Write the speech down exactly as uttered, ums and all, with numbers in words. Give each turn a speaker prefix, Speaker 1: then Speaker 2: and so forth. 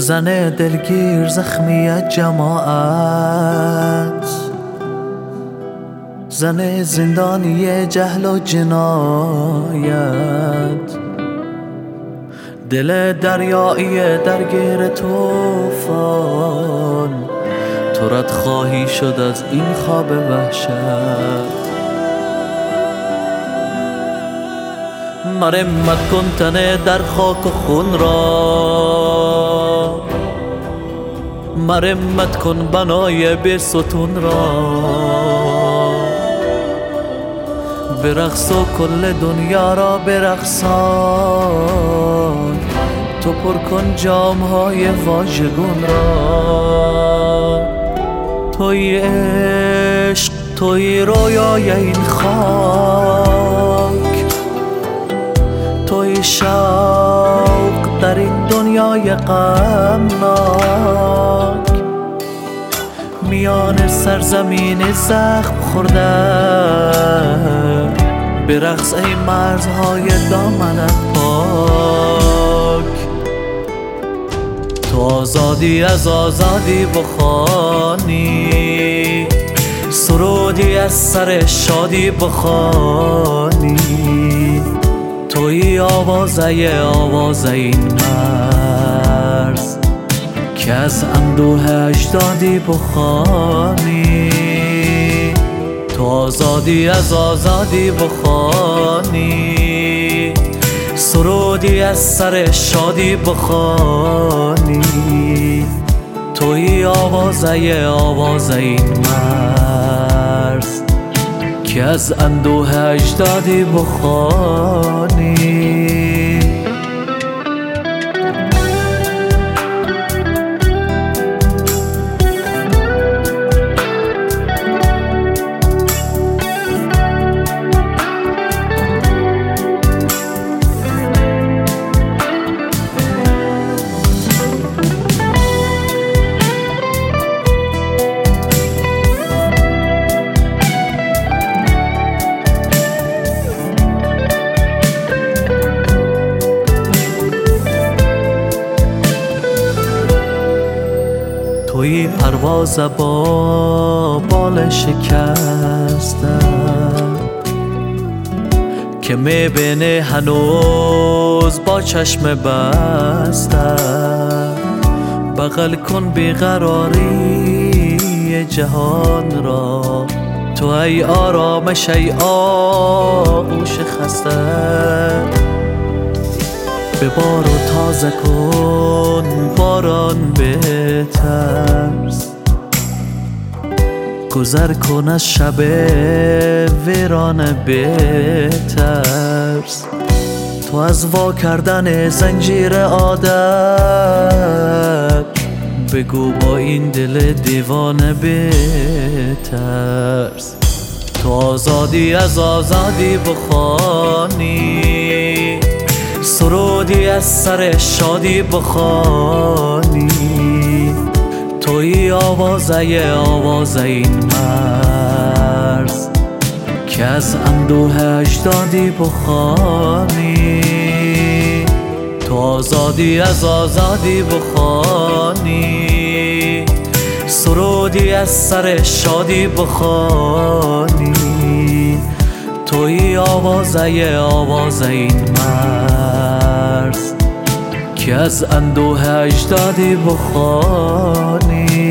Speaker 1: زن دلگیر زخمی جماعت، زن زندانی جهل و جنایت، دل دریایی درگیر طوفان، تو رد خواهی شد از این خواب وحشت. مرمت کن تن در خاک و خون را، مرمت کن بنای بی ستون را، برقص و کل دنیا را برقصان، تو پر کن جامهای واژگون را. توی عشق، توی رویای این خاک، توی شوق در این دنیای غمناک، میان سرزمین زخم خورده برقص ای مرزهای دامنت پاک. تو آزادی از آزادی بخوانی، سرودی از سر شادی بخوانی، توی آوازه آوازه این مرز که از اندوه اجدادی بخوانی. تو آزادی از آزادی بخوانی، سرودی از سر شادی بخوانی، توی آوازه آوازه این مرز که از اندوه اجدادی بخوانی. توی پرواز با بال شکستم که میبینه هنوز با چشم بستم. بغل کن بیقراری جهان را، تو ای آرامش ای آغوش خسته. ببار و تازه کن باران بترس، گذر کن از شب ویران بترس. تو از وا کردن زنجیر عادت بگو با این دل دیوانه بترس. تو آزادی از آزادی بخوانی، سرودی از سر شادی بخوانی، توی آوازه آوازه این مرز که از اندوه اجدادی بخوانی. تو آزادی از آزادی بخوانی، سرودی از سر شادی بخوانی، توی آوازه آوازه این مرز که از اندوه اجدادی بخوانی.